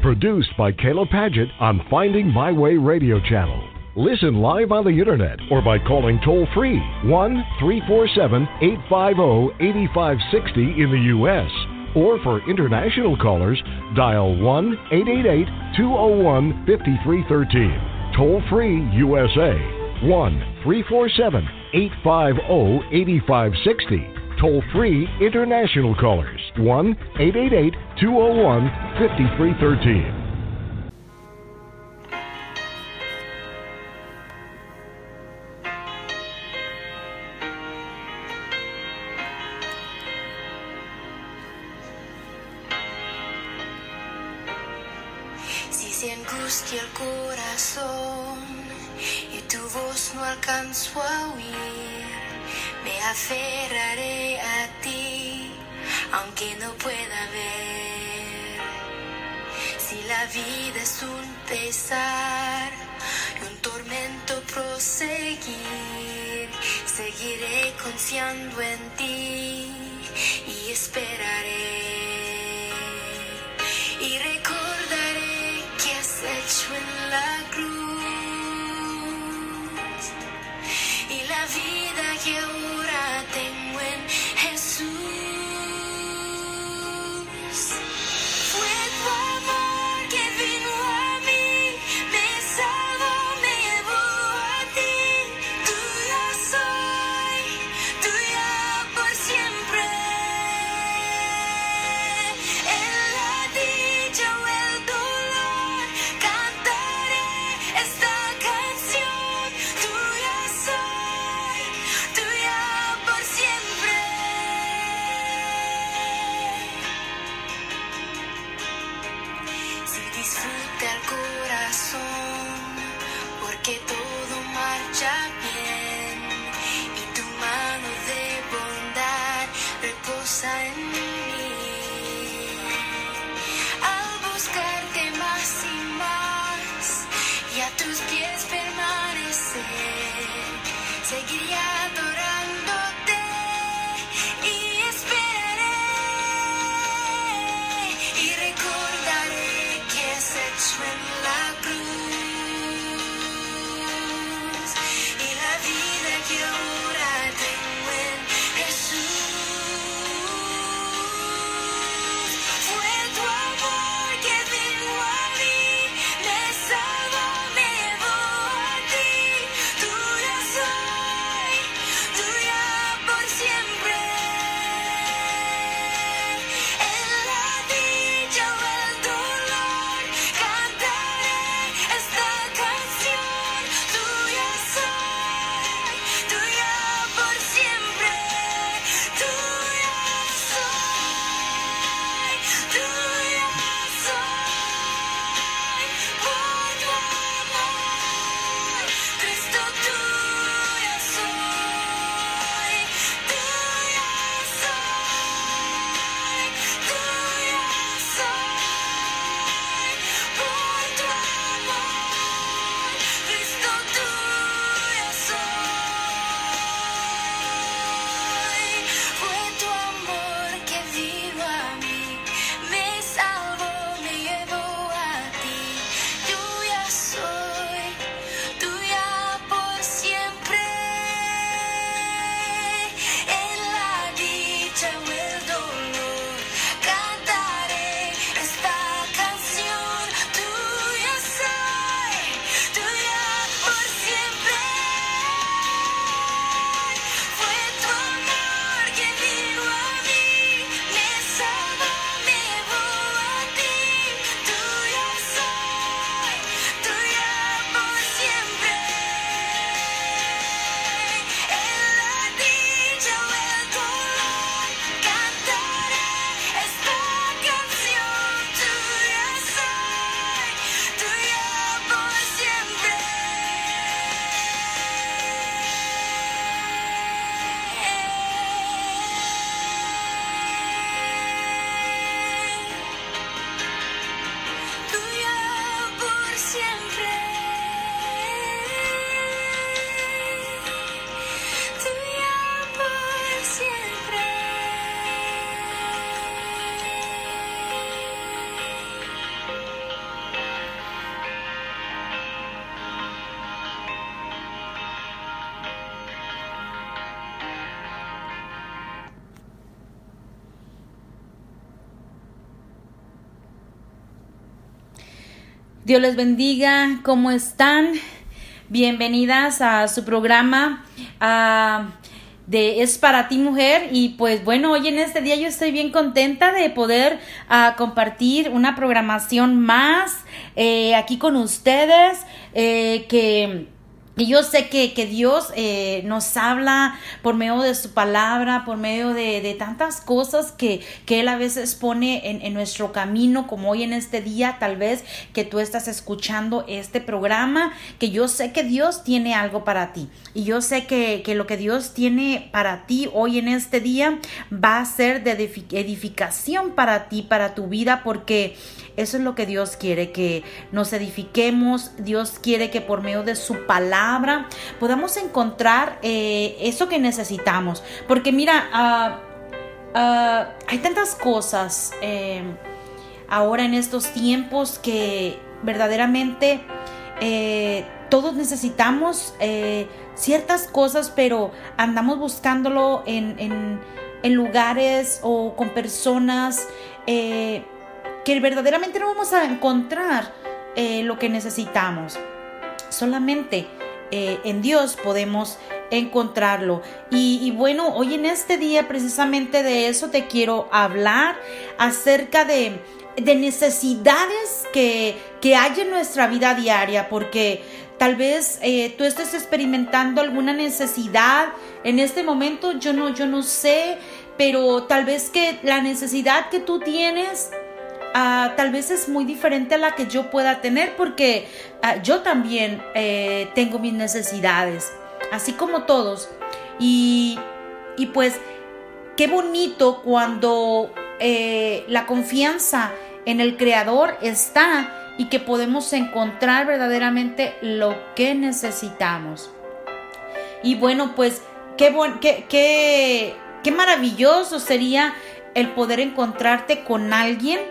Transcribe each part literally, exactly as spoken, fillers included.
Produced by Kayla Padgett on Finding My Way Radio Channel. Listen live on the internet or by calling toll-free one three four seven, eight five zero, eight five six zero in the U S Or for international callers, dial one eight eight eight, two zero one, five three one three. Toll-free U S A, one three four seven, eight five zero, eight five six zero. Toll-free international callers, one eight eight eight, two zero one, five three one three. Si se angustia el corazón y tu voz no alcanzo a oír, me aferraré a ti, aunque no pueda ver. Si la vida es un pesar y un tormento proseguir, seguiré confiando en ti y esperaré. Y recordaré que has hecho en la cruz y la vida que ahora tengo en Jesús. Fue tu amor que vino a mí, me salvó, me llevó a ti. Tuya soy, tuya por siempre. En la dicha o el dolor cantaré esta canción. Tuya soy, tuya por siempre. Si disfruta el corazón, porque todo marcha bien y tu mano de bondad reposa en mí. Al buscarte más y más y a tus pies permanecer, seguiré adorándote y esperaré. Y recordaré que has hecho en la cruz Dios les bendiga, ¿cómo están? Bienvenidas a su programa uh, de Es para ti, mujer. Y pues bueno, hoy en este día yo estoy bien contenta de poder uh, compartir una programación más eh, aquí con ustedes, eh, que... Y yo sé que, que Dios eh, nos habla por medio de su palabra, por medio de, de tantas cosas que, que Él a veces pone en, en nuestro camino, como hoy en este día, tal vez que tú estás escuchando este programa, que yo sé que Dios tiene algo para ti. Y yo sé que, que lo que Dios tiene para ti hoy en este día va a ser de edificación para ti, para tu vida, porque eso es lo que Dios quiere, que nos edifiquemos. Dios quiere que por medio de su palabra podamos encontrar eh, eso que necesitamos. Porque mira, uh, uh, hay tantas cosas eh, ahora en estos tiempos que verdaderamente eh, todos necesitamos eh, ciertas cosas, pero andamos buscándolo en, en, en lugares o con personas eh, que verdaderamente no vamos a encontrar eh, lo que necesitamos. Solamente eh, en Dios podemos encontrarlo. Y, y bueno, hoy en este día precisamente de eso te quiero hablar, acerca de, de necesidades que, que hay en nuestra vida diaria, porque tal vez eh, tú estés experimentando alguna necesidad en este momento. Yo no, yo no sé, pero tal vez que la necesidad que tú tienes Uh, tal vez es muy diferente a la que yo pueda tener, porque uh, yo también eh, tengo mis necesidades, así como todos. Y, y pues qué bonito cuando eh, la confianza en el Creador está y que podemos encontrar verdaderamente lo que necesitamos. Y bueno, pues qué, bon- qué, qué, qué maravilloso sería el poder encontrarte con alguien,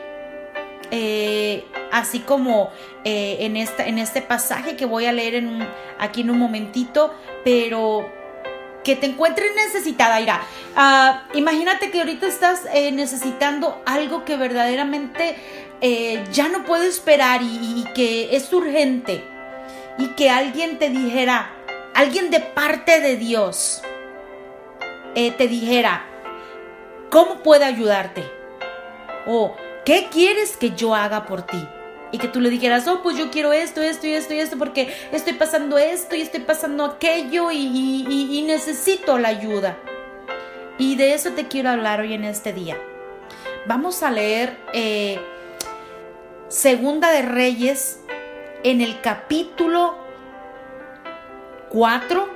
Eh, así como eh, en, esta, en este pasaje que voy a leer en un, aquí en un momentito, pero que te encuentres necesitada. Mira, uh, imagínate que ahorita estás eh, necesitando algo que verdaderamente eh, ya no puedo esperar y, y que es urgente, y que alguien te dijera, alguien de parte de Dios eh, te dijera, ¿cómo puedo ayudarte? O ¿qué quieres que yo haga por ti? Y que tú le dijeras, oh, pues yo quiero esto, esto y esto y esto, porque estoy pasando esto y estoy pasando aquello y, y, y necesito la ayuda. Y de eso te quiero hablar hoy en este día. Vamos a leer eh, Segunda de Reyes en el capítulo cuatro.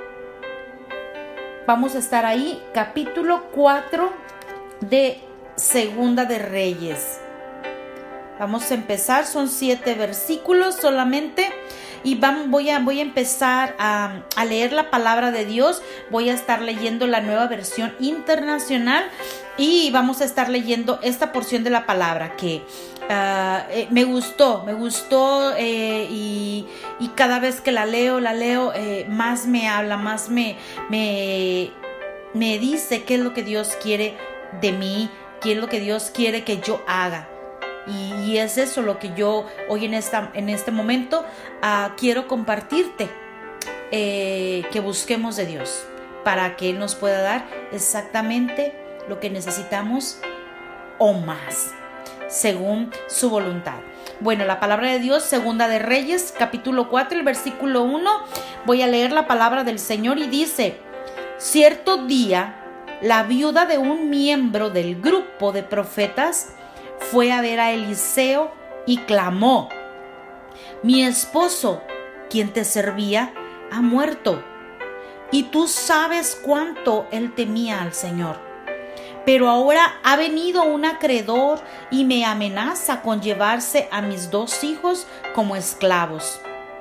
Vamos a estar ahí, capítulo cuatro de Segunda de Reyes. Vamos a empezar, son siete versículos solamente, y vamos, voy, a, voy a empezar a, a leer la palabra de Dios. Voy a estar leyendo la Nueva Versión Internacional y vamos a estar leyendo esta porción de la palabra que uh, eh, me gustó, me gustó eh, y, y cada vez que la leo, la leo, eh, más me habla, más me, me, me dice qué es lo que Dios quiere de mí, qué es lo que Dios quiere que yo haga. Y, y es eso lo que yo hoy en, esta, en este momento uh, quiero compartirte, eh, que busquemos de Dios para que Él nos pueda dar exactamente lo que necesitamos o más, según su voluntad. Bueno, la palabra de Dios, Segunda de Reyes, capítulo cuatro, el versículo uno. Voy a leer la palabra del Señor y dice: cierto día, la viuda de un miembro del grupo de profetas fue a ver a Eliseo y clamó: mi esposo, quien te servía, ha muerto, y tú sabes cuánto él temía al Señor. Pero ahora ha venido un acreedor y me amenaza con llevarse a mis dos hijos como esclavos.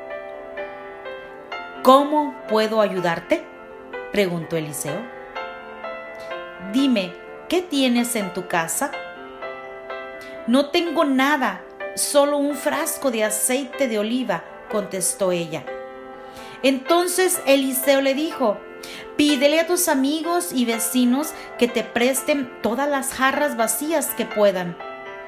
¿Cómo puedo ayudarte?, preguntó Eliseo. Dime, ¿qué tienes en tu casa? No tengo nada, solo un frasco de aceite de oliva, contestó ella. Entonces Eliseo le dijo: pídele a tus amigos y vecinos que te presten todas las jarras vacías que puedan.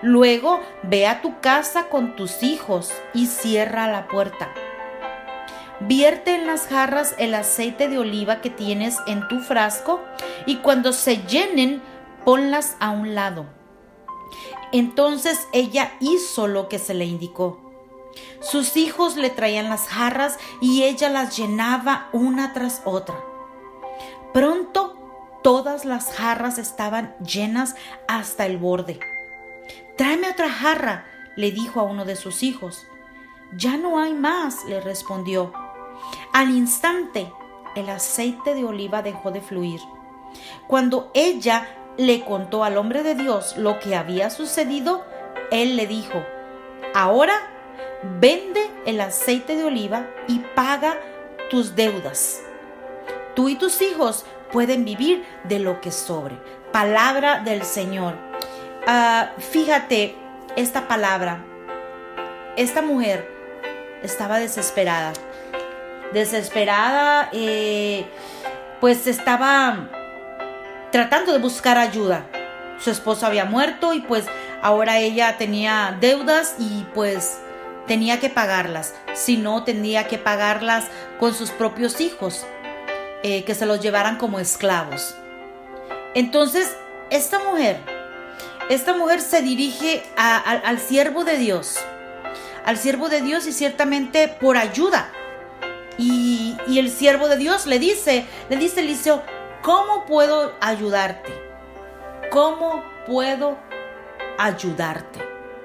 Luego ve a tu casa con tus hijos y cierra la puerta. Vierte en las jarras el aceite de oliva que tienes en tu frasco y cuando se llenen, ponlas a un lado. Entonces ella hizo lo que se le indicó. Sus hijos le traían las jarras y ella las llenaba una tras otra. Pronto todas las jarras estaban llenas hasta el borde. «Tráeme otra jarra», le dijo a uno de sus hijos. «Ya no hay más», le respondió. Al instante, el aceite de oliva dejó de fluir. Cuando ella le contó al hombre de Dios lo que había sucedido, él le dijo: «Ahora vende el aceite de oliva y paga tus deudas. Tú y tus hijos pueden vivir de lo que sobre». Palabra del Señor. Uh, fíjate esta palabra. Esta mujer estaba desesperada. Desesperada, eh, pues estaba tratando de buscar ayuda. Su esposo había muerto y pues ahora ella tenía deudas y pues tenía que pagarlas. Si no, tendría que pagarlas con sus propios hijos, eh, que se los llevaran como esclavos. Entonces, esta mujer, esta mujer se dirige a, a, al siervo de Dios, al siervo de Dios y ciertamente por ayuda. Y, y el siervo de Dios le dice, le dice Eliseo: ¿cómo puedo ayudarte? ¿Cómo puedo ayudarte?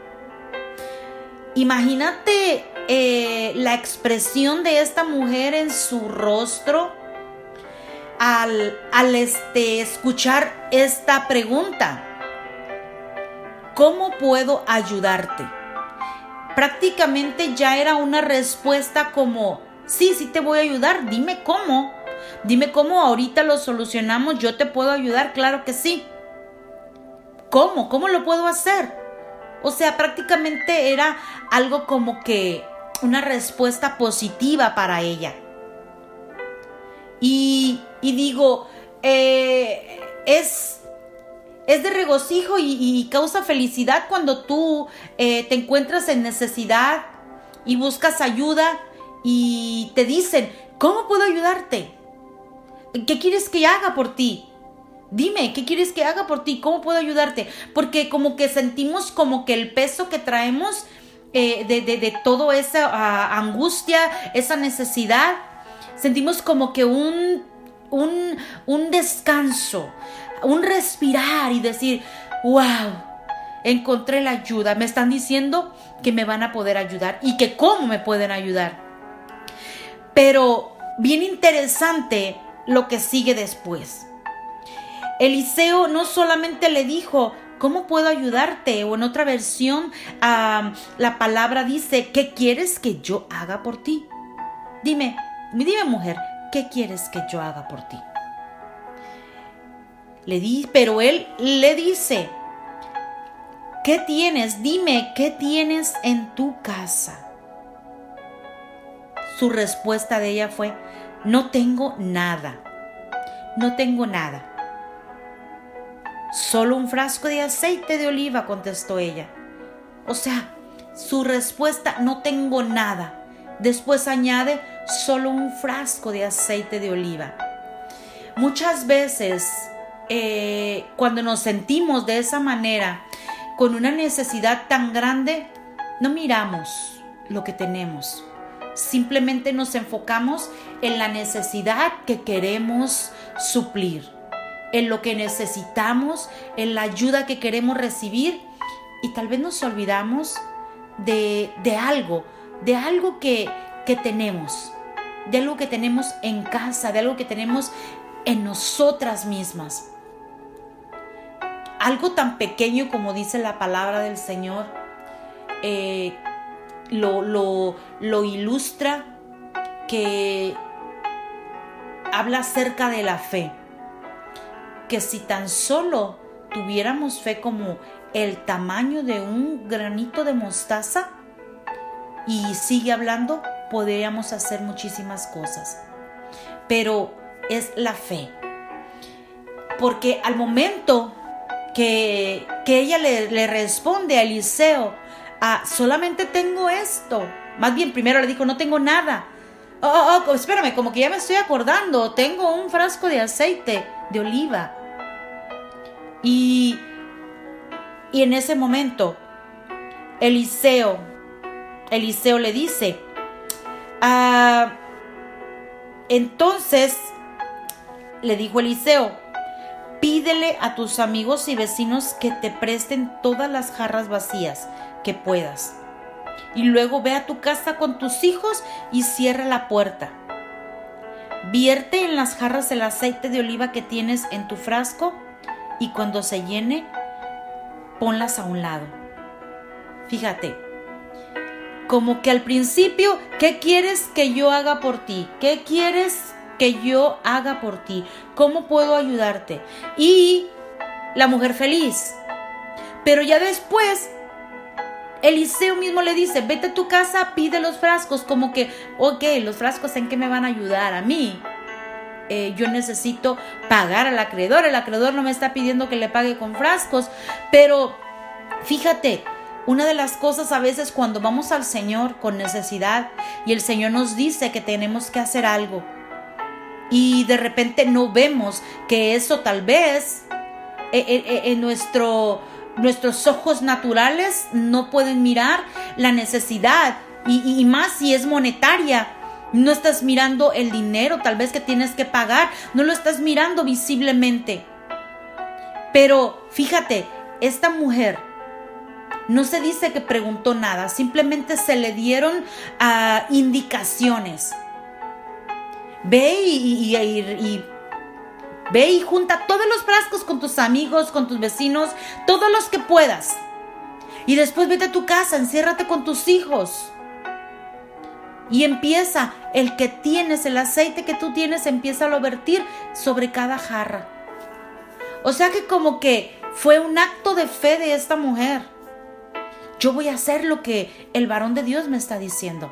Imagínate eh, la expresión de esta mujer en su rostro al, al este, escuchar esta pregunta. ¿Cómo puedo ayudarte? Prácticamente ya era una respuesta como: sí, sí te voy a ayudar, dime cómo. Dime cómo ahorita lo solucionamos, yo te puedo ayudar, claro que sí. ¿Cómo? ¿Cómo lo puedo hacer? O sea, prácticamente era algo como que una respuesta positiva para ella. Y, y digo, eh, es, es de regocijo y, y causa felicidad cuando tú eh, te encuentras en necesidad y buscas ayuda y te dicen: ¿cómo puedo ayudarte? ¿Qué quieres que haga por ti? Dime, ¿qué quieres que haga por ti? ¿Cómo puedo ayudarte? Porque como que sentimos como que el peso que traemos eh, de, de, de toda esa uh, angustia, esa necesidad, sentimos como que un, un, un descanso, un respirar y decir: wow, encontré la ayuda. Me están diciendo que me van a poder ayudar y que cómo me pueden ayudar. Pero bien interesante lo que sigue después. Eliseo no solamente le dijo: ¿cómo puedo ayudarte? O en otra versión, um, la palabra dice: ¿qué quieres que yo haga por ti? Dime, dime mujer, ¿qué quieres que yo haga por ti? Le di, pero él le dice: ¿qué tienes? Dime, ¿qué tienes en tu casa? Su respuesta de ella fue: no tengo nada, no tengo nada. Solo un frasco de aceite de oliva, contestó ella. O sea, su respuesta: no tengo nada. Después añade: solo un frasco de aceite de oliva. Muchas veces, eh, cuando nos sentimos de esa manera, con una necesidad tan grande, no miramos lo que tenemos. Simplemente nos enfocamos en la necesidad que queremos suplir, en lo que necesitamos, en la ayuda que queremos recibir, y tal vez nos olvidamos de, de algo, de algo que, que tenemos, de algo que tenemos en casa, de algo que tenemos en nosotras mismas. Algo tan pequeño como dice la palabra del Señor, eh, lo, lo, lo ilustra, que habla acerca de la fe. Que si tan solo tuviéramos fe como el tamaño de un granito de mostaza, y sigue hablando, podríamos hacer muchísimas cosas. Pero es la fe. Porque al momento que, que ella le, le responde a Eliseo, ah, solamente tengo esto. Más bien, primero le dijo, no tengo nada. Oh, oh, oh, espérame, como que ya me estoy acordando. Tengo un frasco de aceite de oliva. Y, y en ese momento, Eliseo, Eliseo le dice, ah, entonces, le dijo Eliseo, pídele a tus amigos y vecinos que te presten todas las jarras vacías que puedas. Y luego ve a tu casa con tus hijos y cierra la puerta. Vierte en las jarras el aceite de oliva que tienes en tu frasco y cuando se llene, ponlas a un lado. Fíjate, como que al principio, ¿qué quieres que yo haga por ti? ¿Qué quieres que yo haga por ti? ¿Cómo puedo ayudarte? Y la mujer feliz. Pero ya después, Eliseo mismo le dice, vete a tu casa, pide los frascos, como que, ok, los frascos ¿en qué me van a ayudar a mí? Eh, yo necesito pagar al acreedor, el acreedor no me está pidiendo que le pague con frascos, pero fíjate, una de las cosas a veces cuando vamos al Señor con necesidad y el Señor nos dice que tenemos que hacer algo y de repente no vemos que eso tal vez en eh, eh, eh, nuestro... Nuestros ojos naturales no pueden mirar la necesidad y, y más si es monetaria. No estás mirando el dinero tal vez que tienes que pagar, no lo estás mirando visiblemente. Pero fíjate, esta mujer no se dice que preguntó nada, simplemente se le dieron uh, indicaciones. Ve y, y, y, y Ve y junta todos los frascos con tus amigos, con tus vecinos, todos los que puedas. Y después vete a tu casa, enciérrate con tus hijos. Y empieza, el que tienes, el aceite que tú tienes, empieza a vertir sobre cada jarra. O sea que como que fue un acto de fe de esta mujer. Yo voy a hacer lo que el varón de Dios me está diciendo.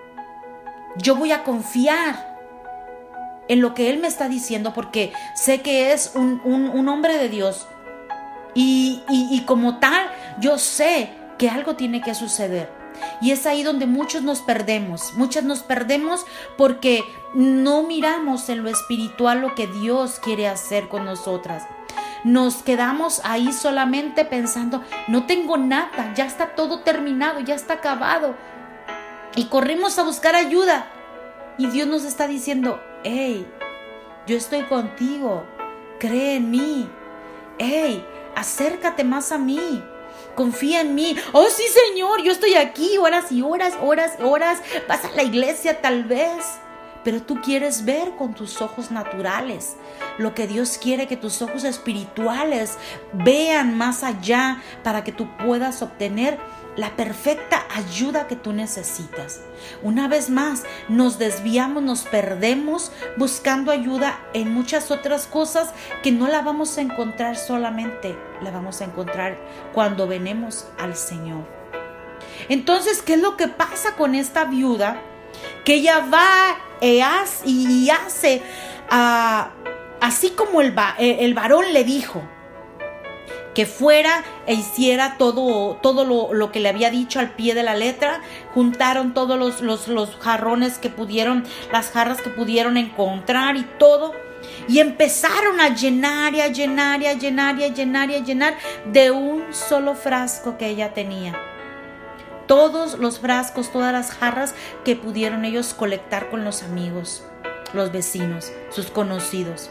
Yo voy a confiar en lo que Él me está diciendo porque sé que es un, un, un hombre de Dios y, y, y como tal yo sé que algo tiene que suceder y es ahí donde muchos nos perdemos, muchas nos perdemos porque no miramos en lo espiritual lo que Dios quiere hacer con nosotras. Nos quedamos ahí solamente pensando, no tengo nada, ya está todo terminado, ya está acabado y corrimos a buscar ayuda y Dios nos está diciendo, hey, yo estoy contigo, cree en mí, hey, acércate más a mí, confía en mí. Oh sí Señor, yo estoy aquí horas y horas, horas, horas, vas a la iglesia tal vez, pero tú quieres ver con tus ojos naturales lo que Dios quiere que tus ojos espirituales vean más allá para que tú puedas obtener la perfecta ayuda que tú necesitas. Una vez más, nos desviamos, nos perdemos buscando ayuda en muchas otras cosas que no la vamos a encontrar solamente, la vamos a encontrar cuando venemos al Señor. Entonces, ¿qué es lo que pasa con esta viuda? Que ella va y hace, y hace uh, así como el, el varón le dijo, que fuera e hiciera todo, todo lo, lo que le había dicho al pie de la letra. Juntaron todos los, los, los jarrones que pudieron, las jarras que pudieron encontrar y todo. Y empezaron a llenar y a llenar y a llenar y a llenar y a llenar de un solo frasco que ella tenía. Todos los frascos, todas las jarras que pudieron ellos colectar con los amigos, los vecinos, sus conocidos.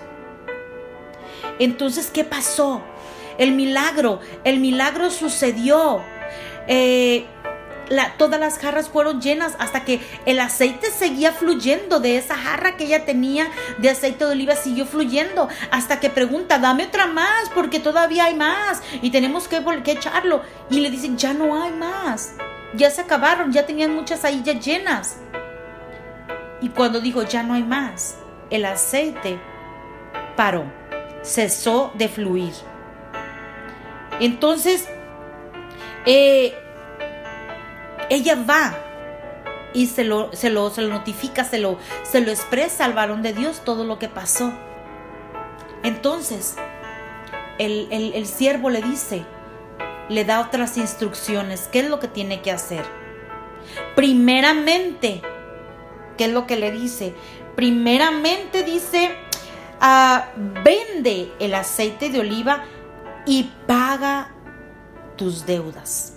Entonces, ¿qué pasó? El milagro, el milagro sucedió. Eh, la, todas las jarras fueron llenas hasta que el aceite seguía fluyendo de esa jarra que ella tenía de aceite de oliva, siguió fluyendo hasta que pregunta, dame otra más porque todavía hay más y tenemos que, que echarlo. Y le dicen, ya no hay más, ya se acabaron, ya tenían muchas ahí ya llenas. Y cuando dijo, ya no hay más, el aceite paró, cesó de fluir. Entonces, eh, ella va y se lo, se lo, se lo notifica, se lo, se lo expresa al varón de Dios todo lo que pasó. Entonces, el, el, el siervo le dice, le da otras instrucciones. ¿Qué es lo que tiene que hacer? Primeramente, ¿qué es lo que le dice? Primeramente dice, uh, vende el aceite de oliva y paga tus deudas.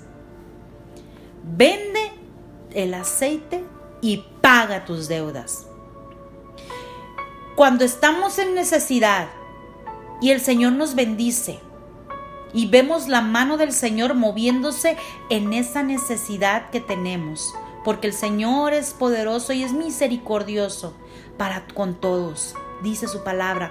Vende el aceite y paga tus deudas. Cuando estamos en necesidad y el Señor nos bendice y vemos la mano del Señor moviéndose en esa necesidad que tenemos, porque el Señor es poderoso y es misericordioso para con todos, dice su palabra.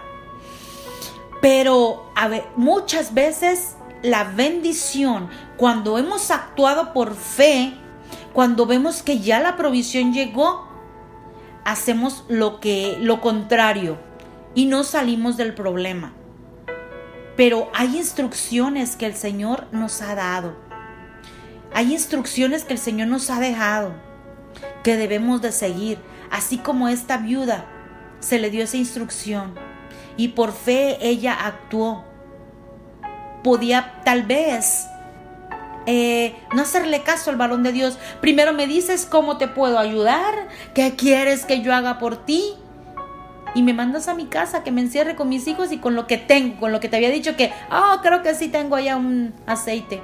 Pero a ver, muchas veces la bendición, cuando hemos actuado por fe, cuando vemos que ya la provisión llegó, hacemos lo que lo contrario y no salimos del problema. Pero hay instrucciones que el Señor nos ha dado. Hay instrucciones que el Señor nos ha dejado que debemos de seguir. Así como esta viuda se le dio esa instrucción y por fe ella actuó. Podía tal vez eh, no hacerle caso al varón de Dios. Primero me dices cómo te puedo ayudar, qué quieres que yo haga por ti. Y me mandas a mi casa que me encierre con mis hijos y con lo que tengo, con lo que te había dicho que, oh, creo que sí tengo allá un aceite.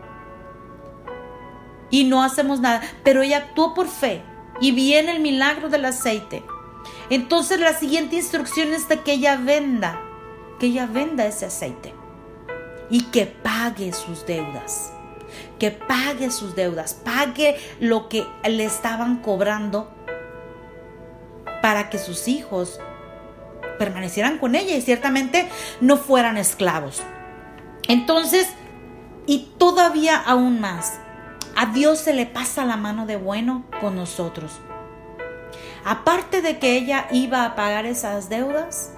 Y no hacemos nada. Pero ella actuó por fe y viene el milagro del aceite. Entonces la siguiente instrucción es de que ella venda, que ella venda ese aceite y que pague sus deudas. Que pague sus deudas, pague lo que le estaban cobrando para que sus hijos permanecieran con ella y ciertamente no fueran esclavos. Entonces, y todavía aún más, a Dios se le pasa la mano de bueno con nosotros. Aparte de que ella iba a pagar esas deudas,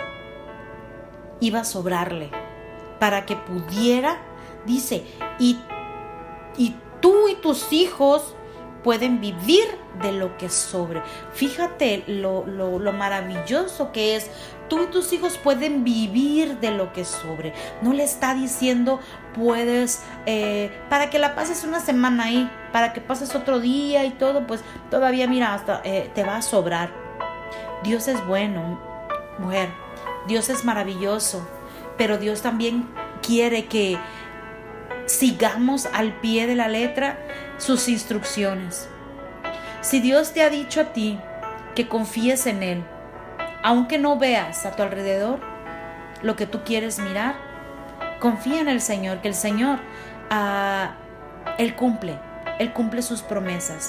iba a sobrarle para que pudiera, dice, y, y tú y tus hijos pueden vivir de lo que sobre. Fíjate lo, lo, lo maravilloso que es. Tú y tus hijos pueden vivir de lo que sobre. No le está diciendo, puedes, eh, para que la pases una semana ahí, para que pases otro día y todo, pues todavía mira, hasta eh, te va a sobrar. Dios es bueno, mujer. Dios es maravilloso, pero Dios también quiere que sigamos al pie de la letra sus instrucciones. Si Dios te ha dicho a ti que confíes en Él, aunque no veas a tu alrededor lo que tú quieres mirar, confía en el Señor, que el Señor, uh, Él cumple, Él cumple sus promesas.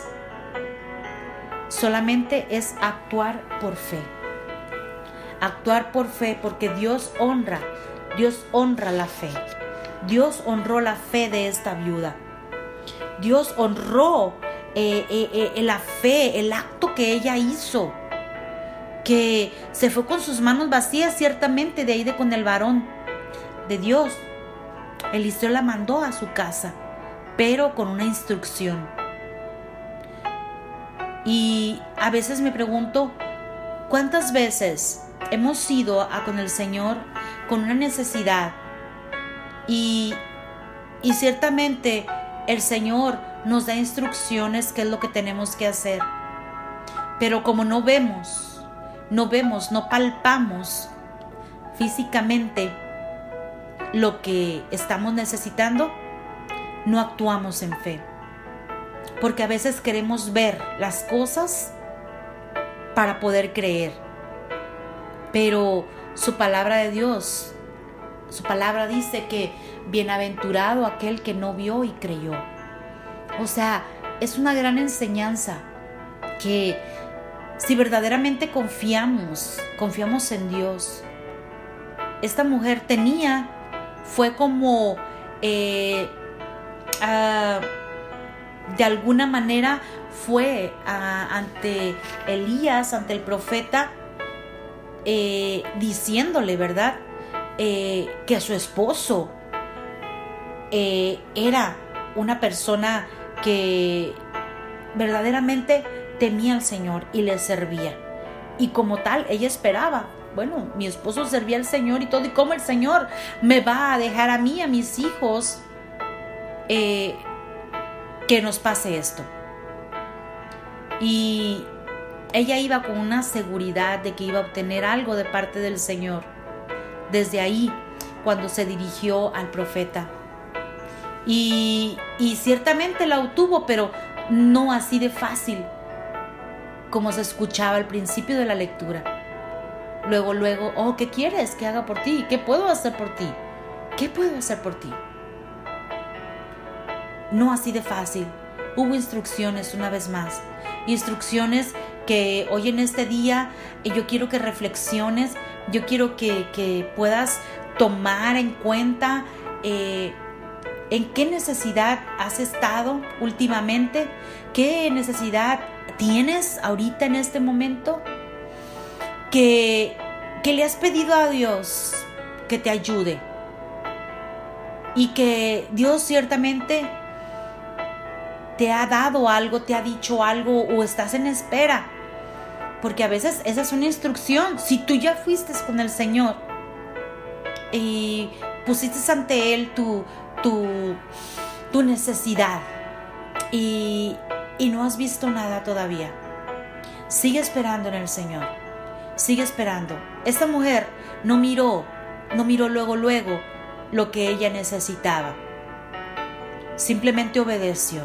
Solamente es actuar por fe. Actuar por fe, porque Dios honra, Dios honra la fe. Dios honró la fe de esta viuda. Dios honró eh, eh, eh, la fe, el acto que ella hizo. Que se fue con sus manos vacías, ciertamente, de ahí de con el varón de Dios. Eliseo la mandó a su casa, pero con una instrucción. Y a veces me pregunto, ¿cuántas veces hemos ido a con el Señor con una necesidad? Y, y ciertamente el Señor nos da instrucciones qué es lo que tenemos que hacer. Pero como no vemos, no vemos, no palpamos físicamente lo que estamos necesitando, no actuamos en fe. Porque a veces queremos ver las cosas para poder creer. Pero su palabra de Dios, su palabra dice que bienaventurado aquel que no vio y creyó. O sea, es una gran enseñanza que si verdaderamente confiamos, confiamos en Dios. Esta mujer tenía, fue como, eh, uh, de alguna manera fue uh, ante Elías, ante el profeta, eh, diciéndole, ¿verdad? Eh, que su esposo eh, era una persona que verdaderamente temía al Señor y le servía. Y como tal, ella esperaba bueno, mi esposo servía al Señor y todo, y cómo el Señor me va a dejar a mí, a mis hijos, eh, que nos pase esto. Y ella iba con una seguridad de que iba a obtener algo de parte del Señor. Desde ahí, cuando se dirigió al profeta. Y, y ciertamente la obtuvo, pero no así de fácil como se escuchaba al principio de la lectura. Luego, luego, oh, ¿qué quieres que haga por ti? ¿Qué puedo hacer por ti? ¿Qué puedo hacer por ti? No así de fácil. Hubo instrucciones una vez más. Instrucciones que hoy en este día yo quiero que reflexiones, yo quiero que, que puedas tomar en cuenta eh, en qué necesidad has estado últimamente, qué necesidad tienes ahorita en este momento, que, que le has pedido a Dios que te ayude y que Dios ciertamente te ha dado algo, te ha dicho algo o estás en espera. Porque a veces esa es una instrucción. Si tú ya fuiste con el Señor y pusiste ante Él tu, tu, tu necesidad y, y no has visto nada todavía, sigue esperando en el Señor. Sigue esperando. Esta mujer no miró, no miró luego, luego lo que ella necesitaba. Simplemente obedeció.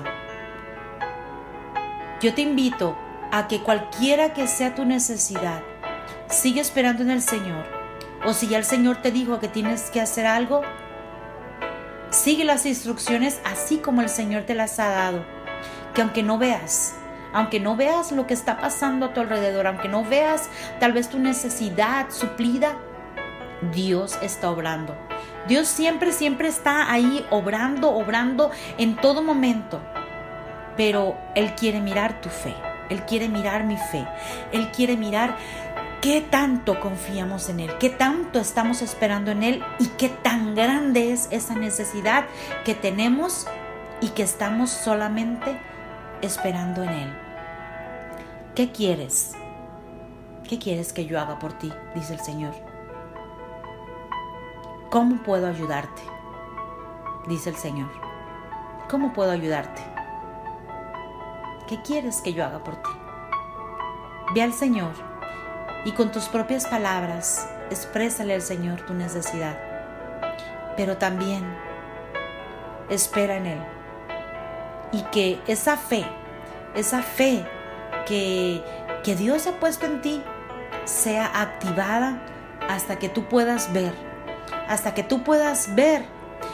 Yo te invito a que cualquiera que sea tu necesidad, sigue esperando en el Señor. O si ya el Señor te dijo que tienes que hacer algo, sigue las instrucciones así como el Señor te las ha dado. Que aunque no veas, aunque no veas lo que está pasando a tu alrededor, aunque no veas tal vez tu necesidad suplida, Dios está obrando. Dios siempre, siempre está ahí obrando, obrando en todo momento. Pero Él quiere mirar tu fe. Él quiere mirar mi fe. Él quiere mirar qué tanto confiamos en Él, qué tanto estamos esperando en Él y qué tan grande es esa necesidad que tenemos y que estamos solamente esperando en Él. ¿Qué quieres? ¿Qué quieres que yo haga por ti? Dice el Señor. ¿Cómo puedo ayudarte? Dice el Señor. ¿Cómo puedo ayudarte? ¿Qué quieres que yo haga por ti? Ve al Señor y con tus propias palabras exprésale al Señor tu necesidad. Pero también espera en Él. Y que esa fe, esa fe que, que Dios ha puesto en ti sea activada hasta que tú puedas ver, hasta que tú puedas ver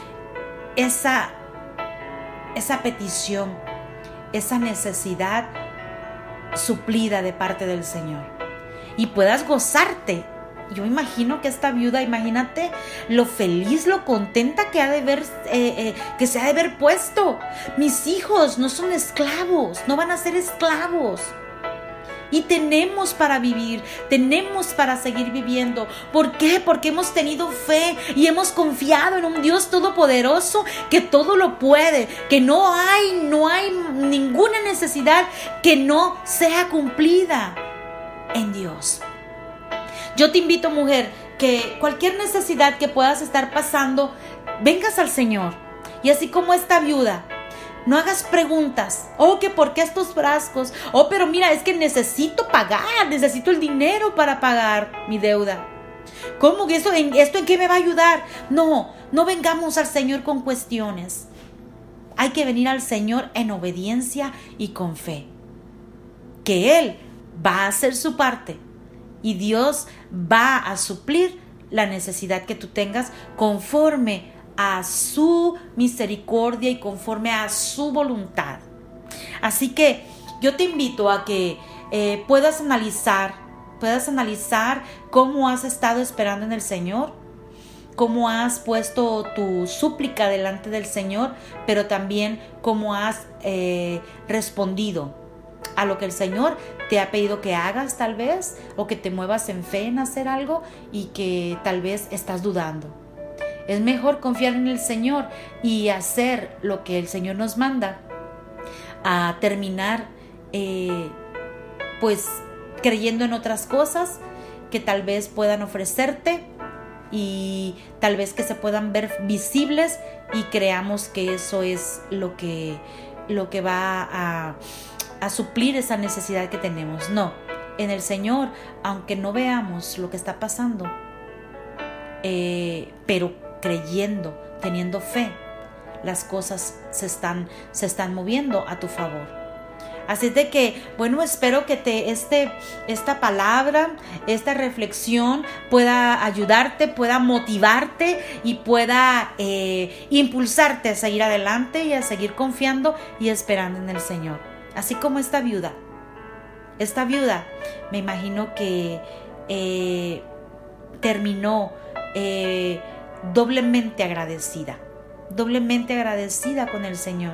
esa, esa petición, esa necesidad suplida de parte del Señor y puedas gozarte. Yo imagino que esta viuda, imagínate lo feliz, lo contenta que ha de ver, eh, eh, que se ha de ver puesto. Mis hijos no son esclavos, no van a ser esclavos. Y tenemos para vivir, tenemos para seguir viviendo. ¿Por qué? Porque hemos tenido fe y hemos confiado en un Dios todopoderoso que todo lo puede, que no hay, no hay ninguna necesidad que no sea cumplida en Dios. Yo te invito, mujer, que cualquier necesidad que puedas estar pasando, vengas al Señor. Y así como esta viuda, no hagas preguntas. Oh, que por qué estos frascos. Oh, pero mira, es que necesito pagar. Necesito el dinero para pagar mi deuda. ¿Cómo? ¿Esto en, ¿Esto en qué me va a ayudar? No, no vengamos al Señor con cuestiones. Hay que venir al Señor en obediencia y con fe. Que Él va a hacer su parte. Y Dios va a suplir la necesidad que tú tengas conforme a su misericordia y conforme a su voluntad. Así que yo te invito a que eh, puedas analizar, puedas analizar cómo has estado esperando en el Señor, cómo has puesto tu súplica delante del Señor, pero también cómo has eh, respondido a lo que el Señor te ha pedido que hagas tal vez, o que te muevas en fe en hacer algo y que tal vez estás dudando. Es mejor confiar en el Señor y hacer lo que el Señor nos manda, a terminar eh, pues creyendo en otras cosas que tal vez puedan ofrecerte y tal vez que se puedan ver visibles y creamos que eso es lo que, lo que va a, a suplir esa necesidad que tenemos. No, en el Señor, aunque no veamos lo que está pasando, eh, pero creyendo, teniendo fe, las cosas se están, se están moviendo a tu favor. Así de que, bueno, espero que te, este, esta palabra, esta reflexión pueda ayudarte, pueda motivarte y pueda eh, impulsarte a seguir adelante y a seguir confiando y esperando en el Señor. Así como esta viuda. Esta viuda, me imagino que eh, terminó eh, doblemente agradecida, doblemente agradecida con el Señor.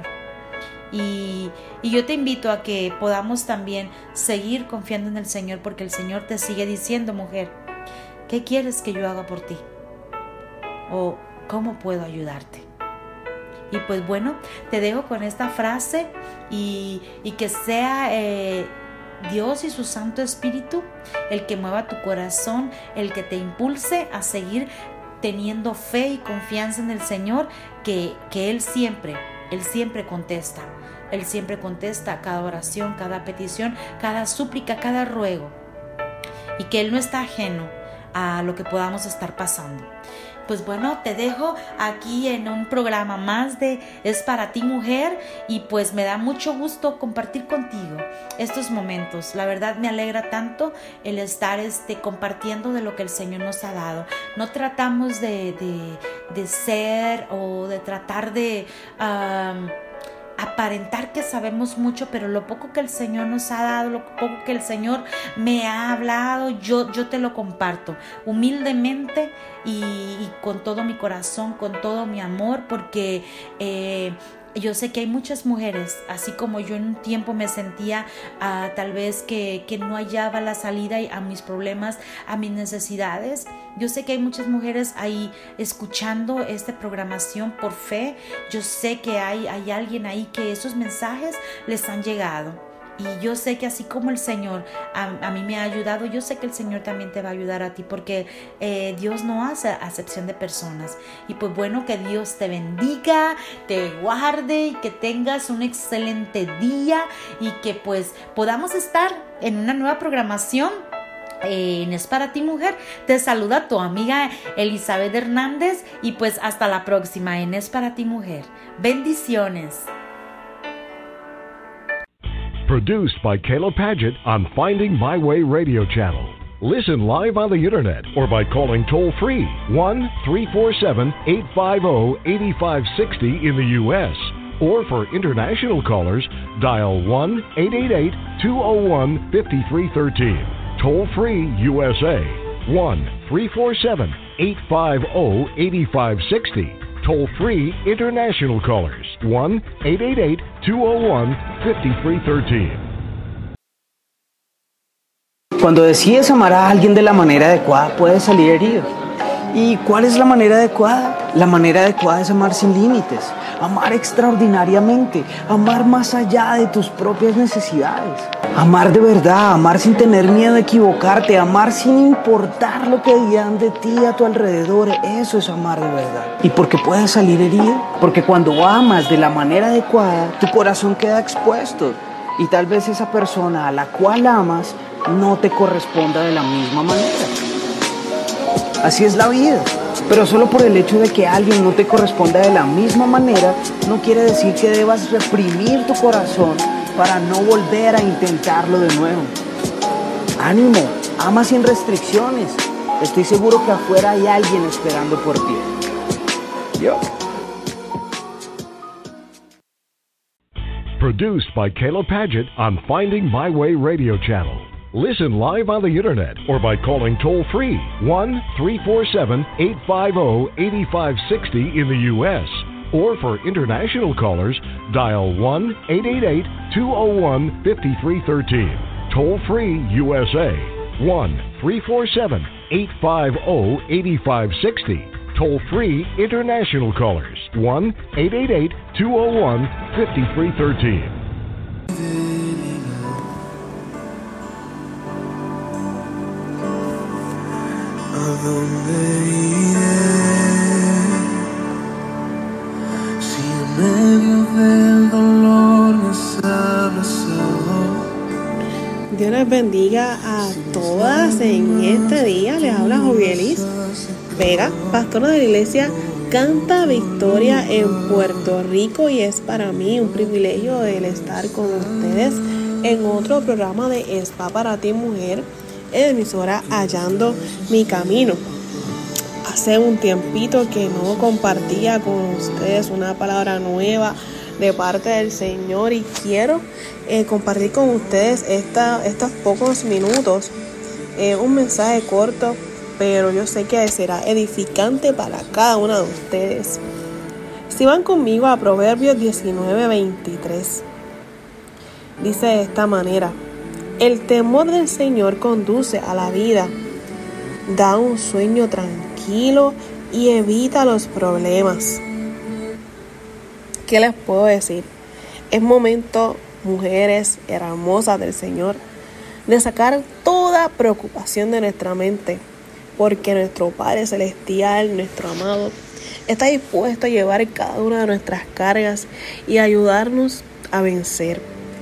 Y, y yo te invito a que podamos también seguir confiando en el Señor, porque el Señor te sigue diciendo, mujer, ¿qué quieres que yo haga por ti? ¿O cómo puedo ayudarte? Y pues bueno, te dejo con esta frase y, y que sea eh, Dios y su Santo Espíritu el que mueva tu corazón, el que te impulse a seguir teniendo fe y confianza en el Señor, que, que Él siempre, Él siempre contesta. Él siempre contesta cada oración, cada petición, cada súplica, cada ruego. Y que Él no está ajeno a lo que podamos estar pasando. Pues bueno, te dejo aquí en un programa más de Es para ti, mujer, y pues me da mucho gusto compartir contigo estos momentos. La verdad me alegra tanto el estar este, compartiendo de lo que el Señor nos ha dado. No tratamos de, de, de ser o de tratar de um, aparentar que sabemos mucho, pero lo poco que el Señor nos ha dado, lo poco que el Señor me ha hablado, yo, yo te lo comparto humildemente y, y con todo mi corazón, con todo mi amor, porque eh, yo sé que hay muchas mujeres, así como yo en un tiempo me sentía uh, tal vez que, que no hallaba la salida a mis problemas, a mis necesidades. Yo sé que hay muchas mujeres ahí escuchando esta programación por fe. Yo sé que hay, hay alguien ahí que esos mensajes les han llegado. Y yo sé que así como el Señor a, a mí me ha ayudado, yo sé que el Señor también te va a ayudar a ti, porque eh, Dios no hace acepción de personas. Y pues bueno, que Dios te bendiga, te guarde y que tengas un excelente día y que pues podamos estar en una nueva programación. En Es para ti, mujer. Te saluda tu amiga Elizabeth Hernández y pues hasta la próxima en Es para ti, mujer. Bendiciones. Produced by Kayla Paget on Finding My Way Radio Channel. Listen live on the internet or by calling toll-free one three four seven, eight five zero, eight five six zero in the U S Or for international callers, dial one eight eight eight, two zero one, five three one three. Toll-free U S A, one three four seven, eight five zero, eight five six zero. Toll-free international callers, one eight eight eight, two zero one, five three one three. Cuando decides amar a alguien de la manera adecuada, puedes salir herido. ¿Y cuál es la manera adecuada? La manera adecuada es amar sin límites, amar extraordinariamente, amar más allá de tus propias necesidades. Amar de verdad, amar sin tener miedo a equivocarte, amar sin importar lo que digan de ti a tu alrededor. Eso es amar de verdad. ¿Y por qué puedes salir herido? Porque cuando amas de la manera adecuada, tu corazón queda expuesto. Y tal vez esa persona a la cual amas no te corresponda de la misma manera. Así es la vida. Pero solo por el hecho de que alguien no te corresponda de la misma manera, no quiere decir que debas reprimir tu corazón para no volver a intentarlo de nuevo. ¡Ánimo! Ama sin restricciones. Estoy seguro que afuera hay alguien esperando por ti. Yo. Produced by Kayla Paget on Finding My Way Radio Channel. Listen live on the internet or by calling toll-free one three four seven, eight five zero, eight five six zero in the U S Or for international callers, dial one eight eight eight, two zero one, five three one three. Toll-free U S A, one three four seven, eight five zero, eight five six zero. Toll-free international callers, one eight eight eight, two zero one, five three one three. dónde iré? Si en medio del dolor me has abrazado. Dios les bendiga a todas en este día. Les habla Jovielis Vega, pastora de la iglesia Canta Victoria en Puerto Rico, y es para mí un privilegio el estar con ustedes en otro programa de Spa para ti mujer, en emisora Hallando mi Camino. Hace un tiempito que no compartía con ustedes una palabra nueva de parte del Señor, y quiero eh, compartir con ustedes esta, estos pocos minutos, eh, un mensaje corto, pero yo sé que será edificante para cada una de ustedes. Si van conmigo a Proverbios diecinueve veintitrés, dice de esta manera: el temor del Señor conduce a la vida, da un sueño tranquilo y evita los problemas. ¿Qué les puedo decir? Es momento, mujeres hermosas del Señor, de sacar toda preocupación de nuestra mente, porque nuestro Padre Celestial, nuestro amado, está dispuesto a llevar cada una de nuestras cargas y ayudarnos a vencer.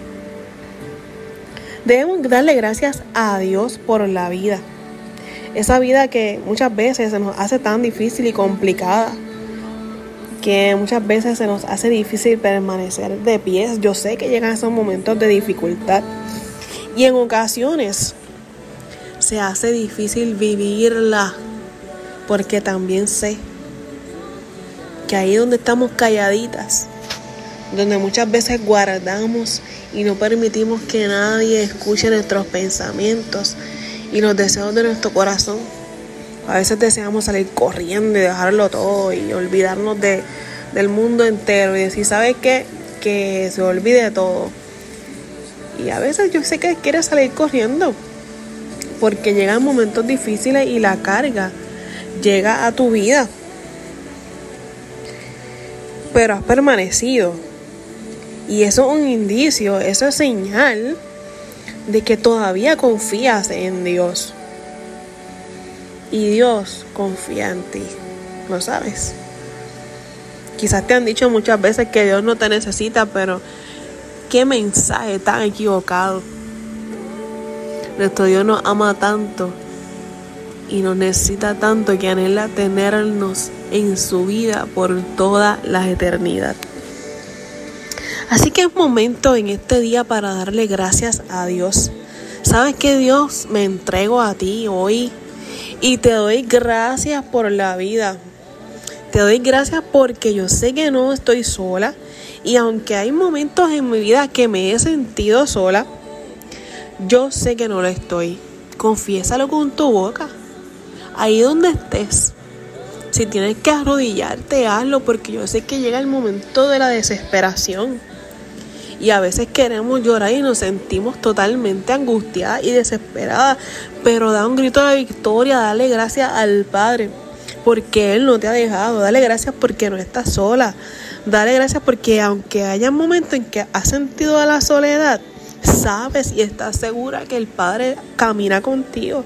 Debemos darle gracias a Dios por la vida, esa vida que muchas veces se nos hace tan difícil y complicada, que muchas veces se nos hace difícil permanecer de pie. Yo sé que llegan esos momentos de dificultad, y en ocasiones se hace difícil vivirla, porque también sé que ahí donde estamos calladitas, donde muchas veces guardamos y no permitimos que nadie escuche nuestros pensamientos y los deseos de nuestro corazón, a veces deseamos salir corriendo y dejarlo todo y olvidarnos de, del mundo entero y decir, ¿sabes qué? Que se olvide de todo. Y a veces yo sé que quieres salir corriendo, porque llegan momentos difíciles y la carga llega a tu vida. Pero has permanecido. Y eso es un indicio, eso es señal de que todavía confías en Dios. Y Dios confía en ti. ¿Lo sabes? Quizás te han dicho muchas veces que Dios no te necesita, pero qué mensaje tan equivocado. Nuestro Dios nos ama tanto y nos necesita tanto que anhela tenernos en su vida por toda la eternidad. Así que es momento en este día para darle gracias a Dios. ¿Sabes qué, Dios? Me entrego a ti hoy y te doy gracias por la vida. Te doy gracias porque yo sé que no estoy sola, y aunque hay momentos en mi vida que me he sentido sola, yo sé que no lo estoy. Confiésalo con tu boca, ahí donde estés. Si tienes que arrodillarte, hazlo, porque yo sé que llega el momento de la desesperación. Y a veces queremos llorar y nos sentimos totalmente angustiadas y desesperadas. Pero da un grito de victoria, dale gracias al Padre, porque Él no te ha dejado. Dale gracias porque no estás sola. Dale gracias porque aunque haya momentos en que has sentido la soledad, sabes y estás segura que el Padre camina contigo.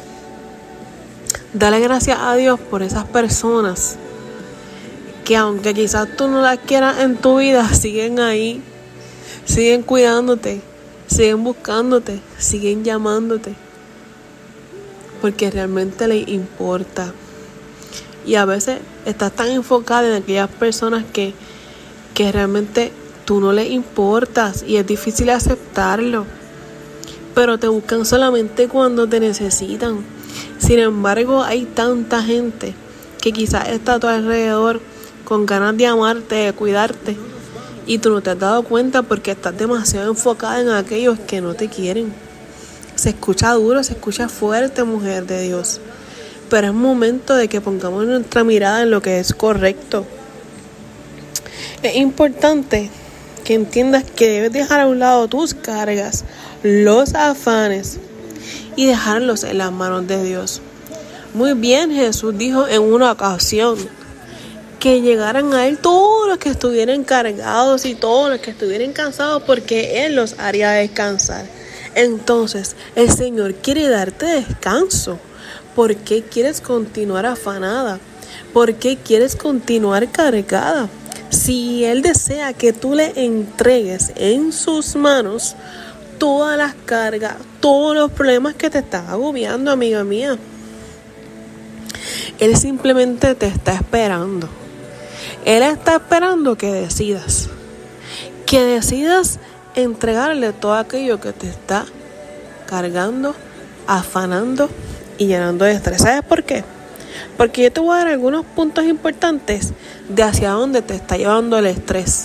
Dale gracias a Dios por esas personas que, aunque quizás tú no las quieras en tu vida, siguen ahí, siguen cuidándote, siguen buscándote, siguen llamándote, porque realmente les importa. Y a veces estás tan enfocada en aquellas personas que, que realmente tú no les importas, y es difícil aceptarlo, pero te buscan solamente cuando te necesitan. Sin embargo, hay tanta gente que quizás está a tu alrededor con ganas de amarte, de cuidarte, y tú no te has dado cuenta porque estás demasiado enfocada en aquellos que no te quieren. Se escucha duro, se escucha fuerte, mujer de Dios, pero es momento de que pongamos nuestra mirada en lo que es correcto. Es importante que entiendas que debes dejar a un lado tus cargas, los afanes, y dejarlos en las manos de Dios. Muy bien, Jesús dijo en una ocasión que llegaran a Él todos los que estuvieran cargados y todos los que estuvieran cansados, porque Él los haría descansar. Entonces, el Señor quiere darte descanso, ¿Por qué quieres continuar afanada? ¿Por qué quieres continuar cargada? Si Él desea que tú le entregues en sus manos todas las cargas, todos los problemas que te están agobiando, amiga mía, Él simplemente te está esperando. Él está esperando que decidas. Que decidas entregarle todo aquello que te está cargando, afanando y llenando de estrés. ¿Sabes por qué? Porque yo te voy a dar algunos puntos importantes de hacia dónde te está llevando el estrés.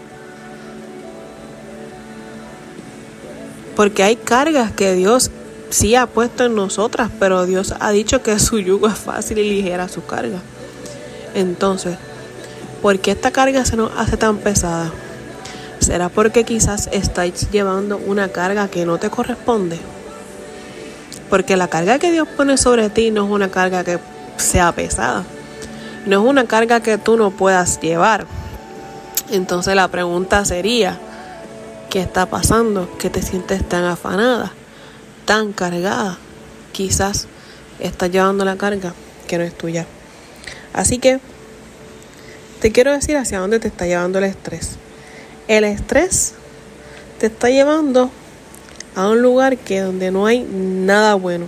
Porque hay cargas que Dios sí ha puesto en nosotras, pero Dios ha dicho que su yugo es fácil y ligera su carga. Entonces, ¿por qué esta carga se nos hace tan pesada? ¿Será porque quizás estáis llevando una carga que no te corresponde? Porque la carga que Dios pone sobre ti no es una carga que sea pesada. No es una carga que tú no puedas llevar. Entonces la pregunta sería, ¿qué está pasando? ¿Qué te sientes tan afanada, tan cargada? Quizás estás llevando la carga que no es tuya. Así que te quiero decir hacia dónde te está llevando el estrés. El estrés te está llevando a un lugar que donde no hay nada bueno.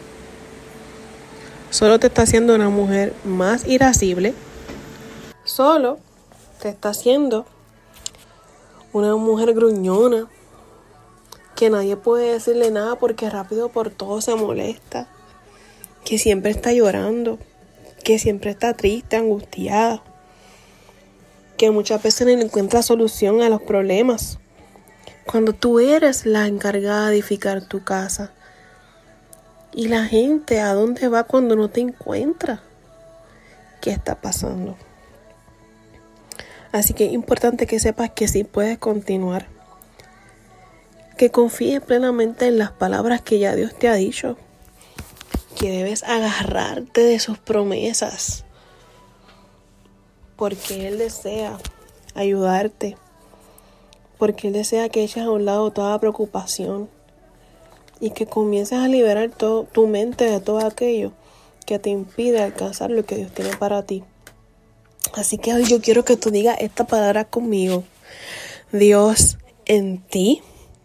Solo te está haciendo una mujer más irascible. Solo te está haciendo una mujer gruñona, que nadie puede decirle nada porque rápido por todo se molesta, que siempre está llorando, que siempre está triste, angustiada, que muchas veces no encuentra solución a los problemas. Cuando tú eres la encargada de edificar tu casa, y la gente, ¿a dónde va cuando no te encuentra? ¿Qué está pasando? Así que es importante que sepas que sí puedes continuar. Que confíes plenamente en las palabras que ya Dios te ha dicho. Que debes agarrarte de sus promesas. Porque Él desea ayudarte. Porque Él desea que eches a un lado toda preocupación. Y que comiences a liberar todo, tu mente de todo aquello que te impide alcanzar lo que Dios tiene para ti. Así que hoy yo quiero que tú digas esta palabra conmigo. Dios, en ti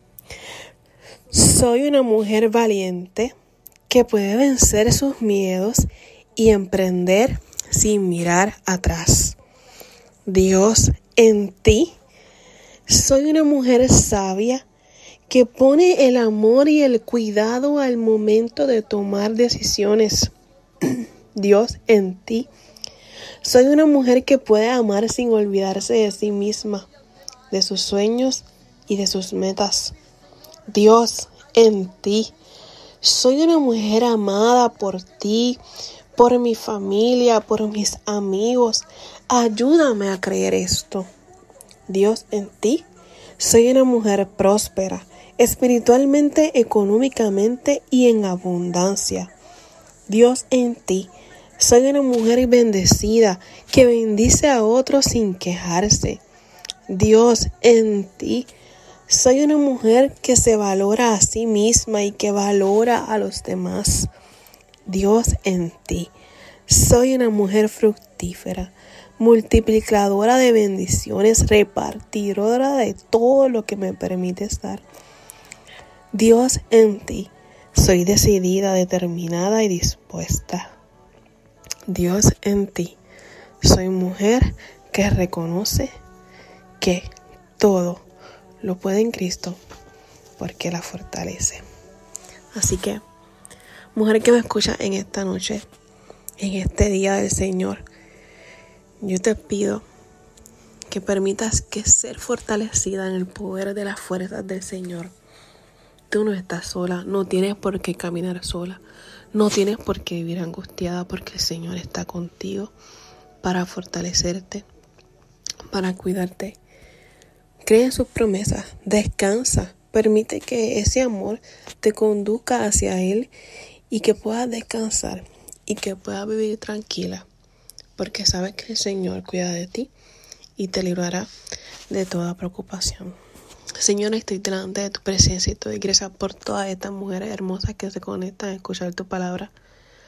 soy una mujer valiente que puede vencer sus miedos y emprender sin mirar atrás. Dios, en ti soy una mujer sabia que pone el amor y el cuidado al momento de tomar decisiones. Dios, en ti soy una mujer que puede amar sin olvidarse de sí misma, de sus sueños y de sus metas. Dios, en ti soy una mujer amada por ti, por mi familia, por mis amigos. Ayúdame a creer esto. Dios, en ti soy una mujer próspera, espiritualmente, económicamente y en abundancia. Dios, en ti soy una mujer bendecida que bendice a otros sin quejarse. Dios, en ti soy una mujer que se valora a sí misma y que valora a los demás. Dios, en ti soy una mujer fructífera, multiplicadora de bendiciones, repartidora de todo lo que me permites dar. Dios, en ti soy decidida, determinada y dispuesta. Dios, en ti soy mujer que reconoce que todo lo puede en Cristo porque la fortalece. Así que, mujer que me escucha en esta noche, en este día del Señor, yo te pido que permitas que ser fortalecida en el poder de las fuerzas del Señor. Tú no estás sola, no tienes por qué caminar sola, no tienes por qué vivir angustiada porque el Señor está contigo para fortalecerte, para cuidarte. Cree en sus promesas, descansa, permite que ese amor te conduzca hacia Él y que puedas descansar y que puedas vivir tranquila, porque sabes que el Señor cuida de ti y te librará de toda preocupación. Señor, estoy delante de tu presencia y te doy gracias por todas estas mujeres hermosas que se conectan a escuchar tu palabra.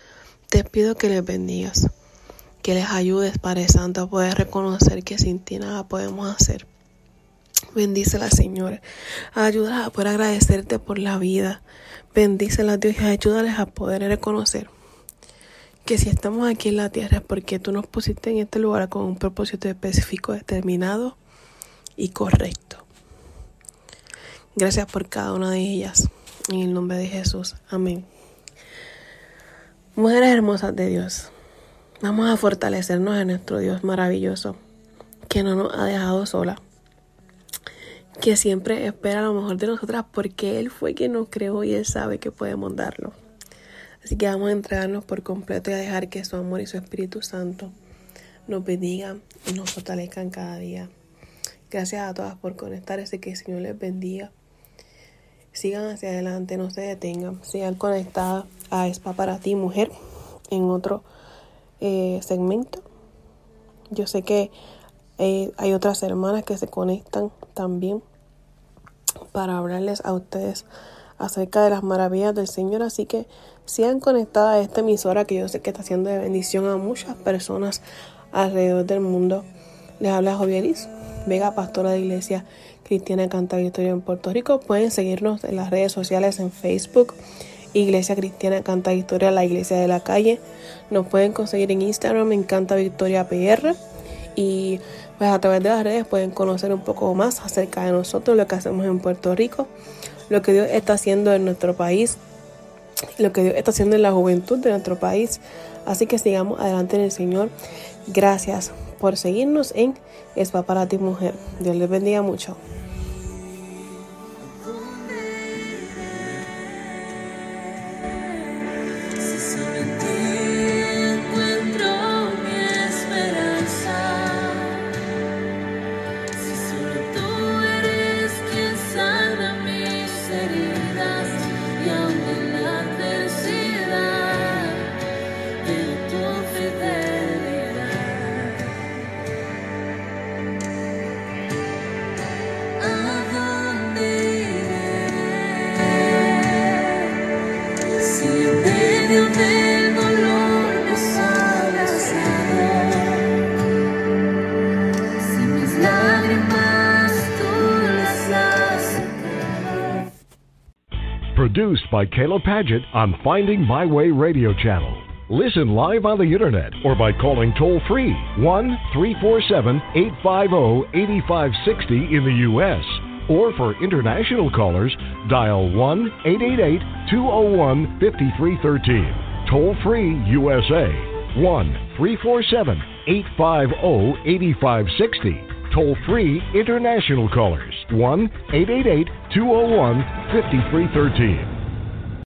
Te pido que les bendigas, que les ayudes, Padre Santo, a poder reconocer que sin ti nada podemos hacer. Bendícela, Señor. Ayúdala a poder agradecerte por la vida. Bendícela, Dios, y ayúdales a poder reconocer que si estamos aquí en la tierra es porque tú nos pusiste en este lugar con un propósito específico, determinado y correcto. Gracias por cada una de ellas. En el nombre de Jesús. Amén. Mujeres hermosas de Dios, vamos a fortalecernos en nuestro Dios maravilloso, que no nos ha dejado sola, que siempre espera lo mejor de nosotras porque Él fue quien nos creó y Él sabe que podemos darlo. Así que vamos a entregarnos por completo y a dejar que su amor y su Espíritu Santo nos bendigan y nos fortalezcan cada día. Gracias a todas por conectarse, que el Señor les bendiga. Sigan hacia adelante, no se detengan, sigan conectadas a Spa para ti, mujer, en otro eh, segmento. Yo sé que eh, hay otras hermanas que se conectan también para hablarles a ustedes acerca de las maravillas del Señor, así que sigan conectadas a esta emisora que yo sé que está haciendo de bendición a muchas personas alrededor del mundo. Les habla Jovielis Vega, pastora de Iglesia Cristiana Canta Victoria en Puerto Rico. Pueden seguirnos en las redes sociales en Facebook, Iglesia Cristiana Canta Victoria, la iglesia de la calle. Nos pueden conseguir en Instagram en Canta Victoria P R. Y pues a través de las redes pueden conocer un poco más acerca de nosotros, lo que hacemos en Puerto Rico, lo que Dios está haciendo en nuestro país, lo que Dios está haciendo en la juventud de nuestro país. Así que sigamos adelante en el Señor. Gracias por seguirnos en Spa para ti, mujer. Dios les bendiga mucho. Produced by Kayla Paget on Finding My Way Radio Channel. Listen live on the internet or by calling toll-free one three four seven, eight five zero, eight five six zero in the U S Or for international callers, dial one eight eight eight, two zero one, five three one three. Toll-free U S A, one three four seven, eight five zero, eight five six zero. Toll-free international callers, one eight eight eight, two zero one, five three one three.